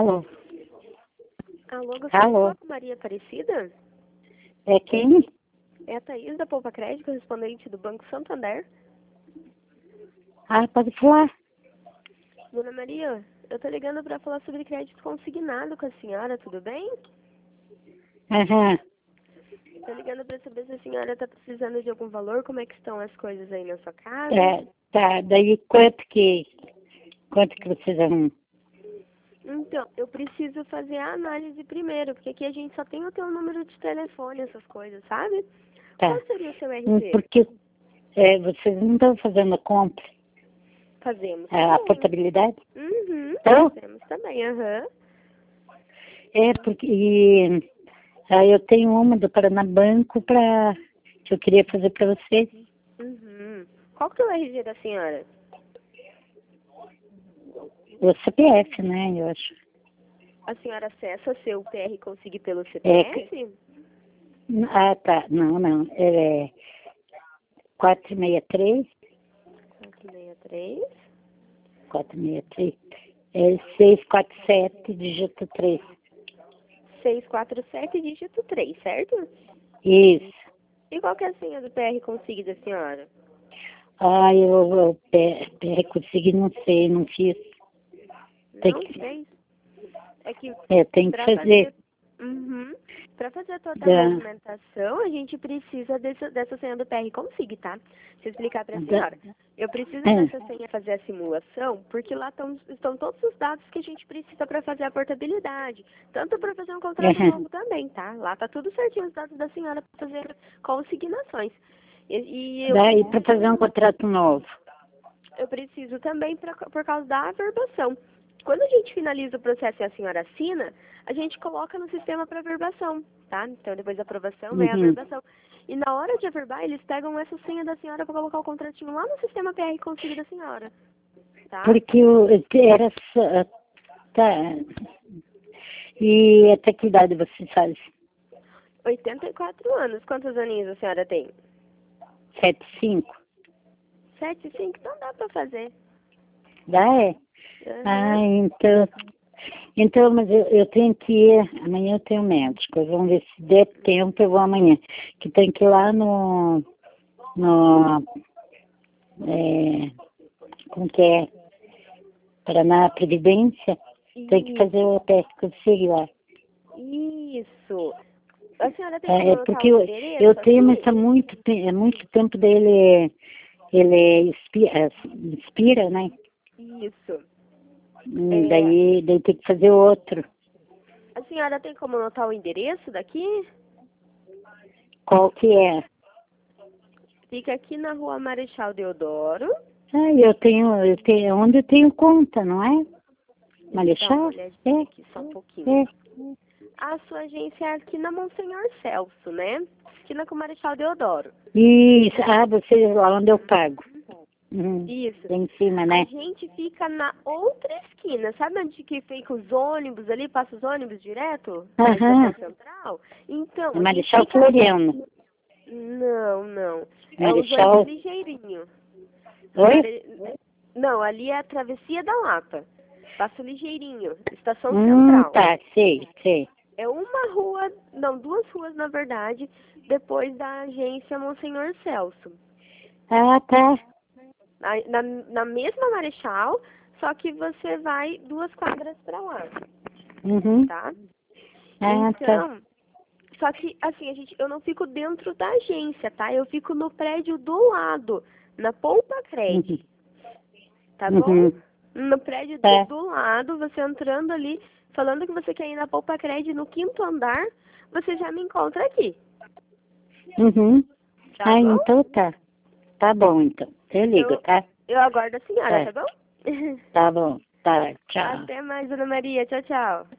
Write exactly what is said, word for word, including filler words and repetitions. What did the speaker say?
Alô? Alô, gostaria de Alô? falar com Maria Aparecida? É quem? É a Thaís da Poupa Crédito, correspondente do Banco Santander. Ah, pode falar. Dona Maria, eu tô ligando para falar sobre crédito consignado com a senhora, tudo bem? Aham. Tô ligando para saber se a senhora tá precisando de algum valor, como é que estão as coisas aí na sua casa. É, tá, daí quanto que, quanto que vocês vão... Então, eu preciso fazer a análise primeiro, porque aqui a gente só tem o teu número de telefone, essas coisas, sabe? Tá. Qual seria o seu Hum, R G? Porque é, vocês não estão fazendo a compra, Fazemos a, a também. portabilidade? Uhum, Então, fazemos também, aham. é porque e, aí eu tenho uma do Paraná Banco pra, que eu queria fazer para vocês. Uhum. Qual que é o R G da senhora? O C P F, né, eu acho. A senhora acessa seu P R Consigne pelo É, C P F? ah, tá. Não, não. É quatro seis três, quatro seis três, quatro seis três, é seis quatro sete, dígito três. seis quatro sete, dígito três, certo? Isso. E qual que é a senha do P R Consigne da senhora? Ah, eu, eu P R consegui, não sei, não fiz. Tem Não que, fez? É que é, tem que para fazer. fazer... Uhum. Para fazer toda a Da, movimentação, a gente precisa dessa, dessa senha do P R Consigne, tá? Deixa eu explicar para a da, senhora. Eu preciso é, dessa senha fazer a simulação, porque lá tão, estão todos os dados que a gente precisa para fazer a portabilidade. Tanto para fazer um contrato é, novo também, tá? Lá tá tudo certinho os dados da senhora para fazer consignações. E, e eu daí para fazer um preciso, contrato novo. eu preciso também pra, por causa da averbação. Quando a gente finaliza o processo e a senhora assina, a gente coloca no sistema para averbação, tá? Então, depois da aprovação, vem a Uhum. averbação. E na hora de averbar, eles pegam essa senha da senhora para colocar o contratinho lá no sistema P R Consigne da senhora, tá? Porque o, era só, tá, e até que idade você faz? oitenta e quatro anos. Quantos aninhos a senhora tem? Sete, cinco? Sete, cinco, então dá para fazer. Dá, é? Ah, Aham. então, então, mas eu, eu tenho que ir, amanhã eu tenho médico, vamos ver se der tempo, eu vou amanhã, que tem que ir lá no, no, é, como que é, Paraná Previdência, tem que fazer o teste que eu segui lá. Isso. A senhora tem como É, é anotar porque o eu, eu endereço tenho, mas aqui? tá muito, te- é muito tempo dele, ele expira, expira, né? Isso. Hum, É, Daí, daí tem que fazer outro. a senhora tem como anotar o endereço daqui? Qual que é? Fica aqui na rua Marechal Deodoro. Ah, eu tenho, eu tenho, onde eu tenho conta, não é? Deixa eu dar uma Marechal? olhadinha É, aqui, só um pouquinho. é. A sua agência é aqui na Monsenhor Celso, né? Esquina com Marechal Deodoro. Isso, ah, você lá onde eu pago. Uhum. Isso. Lá em cima, A né? gente fica na outra esquina. Sabe onde que fica os ônibus ali? Passa os ônibus direto? Na Aham. estação central? Então, É a gente Marechal fica... Floriano. Não, não. É os ônibus Marechal. ligeirinho. Oi? Mare... Não, ali é a Travessia da Lapa. Passa o ligeirinho. Estação Hum, central. tá, sei, sei. É uma rua, não, duas ruas, na verdade, depois da agência Monsenhor Celso. Ah, tá. Na, na, na mesma Marechal, só que você vai duas quadras para lá, Uhum. tá? Ah, tá. Então, só que, assim, a gente, eu não fico dentro da agência, tá? Eu fico no prédio do lado, na Poupa Uhum. Crédito, tá bom? Uhum. No prédio do, Tá. do lado, você entrando ali, falando que você quer ir na Poupa Crédito no quinto andar, você já me encontra aqui, Uhum. tá Ah, bom? então tá. Tá bom, então. Eu ligo, Então, tá? eu aguardo a senhora, Tá. tá bom? Tá bom. Tá, tchau. Até mais, Dona Maria. Tchau, tchau.